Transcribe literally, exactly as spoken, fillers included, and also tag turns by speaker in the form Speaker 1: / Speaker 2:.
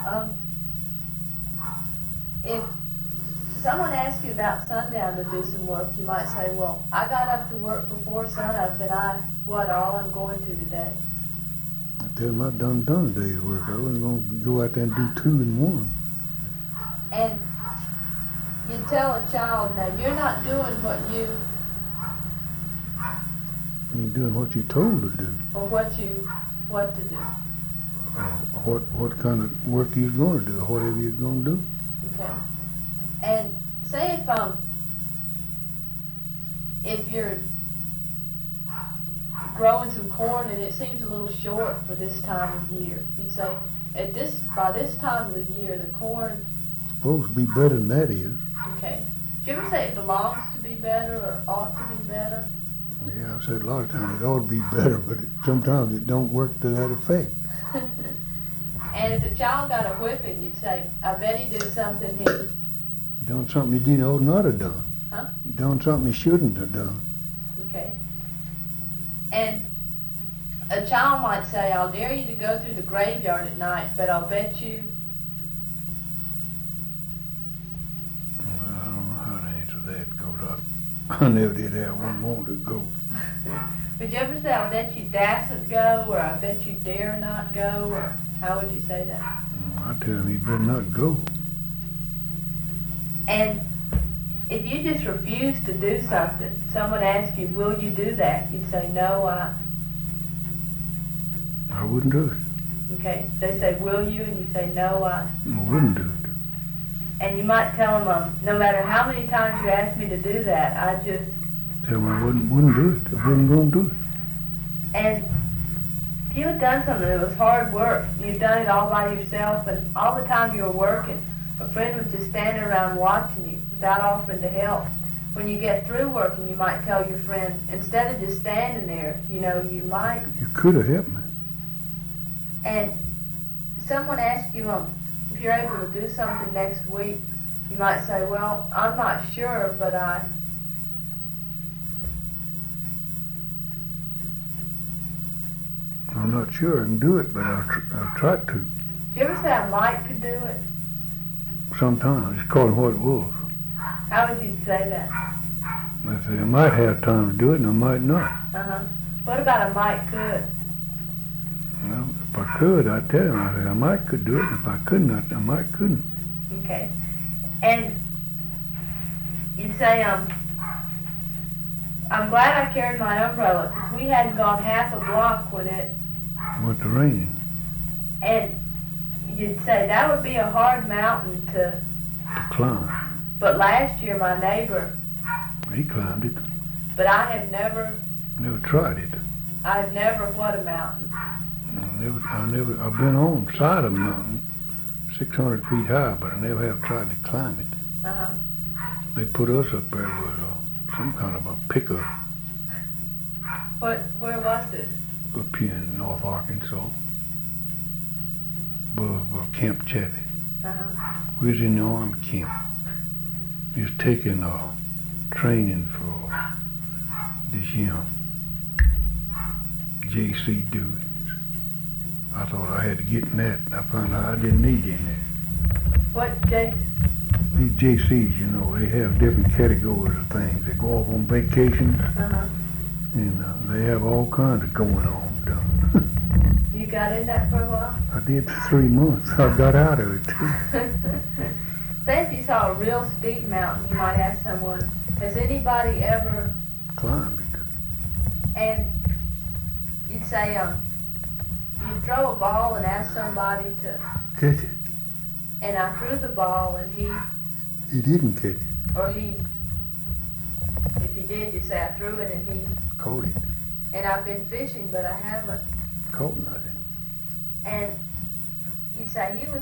Speaker 1: Um, if someone asks you about sundown to do some work, you might say, well, I got up to work before sunup and I, what, all I'm going to today.
Speaker 2: I tell them I done done a day's work. I wasn't going to go out there and do two in one.
Speaker 1: And you tell a child, now you're not doing what you,
Speaker 2: You ain't doing what you're told to do.
Speaker 1: or what you, what to do.
Speaker 2: Or what, what kind of work you're going to do, or whatever you're going to do.
Speaker 1: Okay. And say if, um, if you're growing some corn and it seems a little short for this time of year, you'd say, at this, by this time of the year, the corn,
Speaker 2: Supposed to be better than that is.
Speaker 1: okay. Do you ever say it belongs to be better or ought to be better?
Speaker 2: Yeah, I've said a lot of times it ought to be better, but it, sometimes it don't work to that effect.
Speaker 1: And if a child got a whipping, you'd say, I bet he did something he,
Speaker 2: You done something you didn't ought not have done.
Speaker 1: Huh?
Speaker 2: You done something you shouldn't have done.
Speaker 1: okay. And a child might say, I'll dare you to go through the graveyard at night, but I'll bet you,
Speaker 2: Well, I don't know how to answer that, because I, I never did have one want to go.
Speaker 1: would you ever say, I'll bet you dasn't go, or I bet you dare not go, or how would you say that?
Speaker 2: Mm, I tell him he better not go.
Speaker 1: And if you just refuse to do something, someone asks you, will you do that? You'd say, no, I,
Speaker 2: I wouldn't do it.
Speaker 1: okay. They say, will you? And you say, no, I.
Speaker 2: I wouldn't do it.
Speaker 1: And you might tell them, um, no matter how many times you ask me to do that, I just,
Speaker 2: Tell him I wouldn't, wouldn't do it. I wasn't going to do it.
Speaker 1: and if you had done something that was hard work, you'd done it all by yourself, and all the time you were working, a friend was just standing around watching you without offering to help. When you get through working, you might tell your friend, instead of just standing there, you know, you might.
Speaker 2: You could have helped me.
Speaker 1: And someone asks you, um, if you're able to do something next week, you might say, well, I'm not sure, but I,
Speaker 2: I'm not sure I can do it, but I'll, tr- I'll try to.
Speaker 1: did you ever say I might could do it?
Speaker 2: Sometimes. Just call it what it was.
Speaker 1: How would you say that?
Speaker 2: I say I might have time to do it and I might not.
Speaker 1: Uh-huh. What about a might could?
Speaker 2: Well, if I could, I'd tell him. I say I might could do it. And if I couldn't, I, I might couldn't.
Speaker 1: Okay. And you'd say, um, I'm glad I carried my umbrella, because we hadn't gone half a block when it,
Speaker 2: Went to raining.
Speaker 1: and you'd say, that would be a hard mountain to,
Speaker 2: To climb.
Speaker 1: but last year my neighbor,
Speaker 2: He climbed it.
Speaker 1: but I have never,
Speaker 2: Never tried it.
Speaker 1: I've never, what a mountain.
Speaker 2: I never, I never, I've been on the side of a mountain, six hundred feet high, but I never have tried to climb it.
Speaker 1: Uh-huh.
Speaker 2: They put us up there with uh, some kind of a pickup
Speaker 1: What, where was this?
Speaker 2: up here in North Arkansas, above uh, Camp Chaffee.
Speaker 1: Uh-huh.
Speaker 2: We was in the Army camp. We was taking uh, training for this year J C doings. I thought I had to get in that, and I found out I didn't need in that.
Speaker 1: What, Jace?
Speaker 2: These J Cs, you know, they have different categories of things. They go off on vacations,
Speaker 1: Uh-huh.
Speaker 2: and uh, they have all kinds of going on done.
Speaker 1: You got in that for a while?
Speaker 2: I did for three months. I got out of it, too.
Speaker 1: Say if you saw a real steep mountain, you might ask someone, has anybody ever,
Speaker 2: Climbed it.
Speaker 1: and you'd say, um, you'd throw a ball and ask somebody to,
Speaker 2: Catch it.
Speaker 1: and I threw the ball and he,
Speaker 2: He didn't catch it.
Speaker 1: or he, if he did, you'd say I threw it and he,
Speaker 2: Caught it.
Speaker 1: and I've been fishing, but I haven't,
Speaker 2: Caught nothing.
Speaker 1: and you'd say he was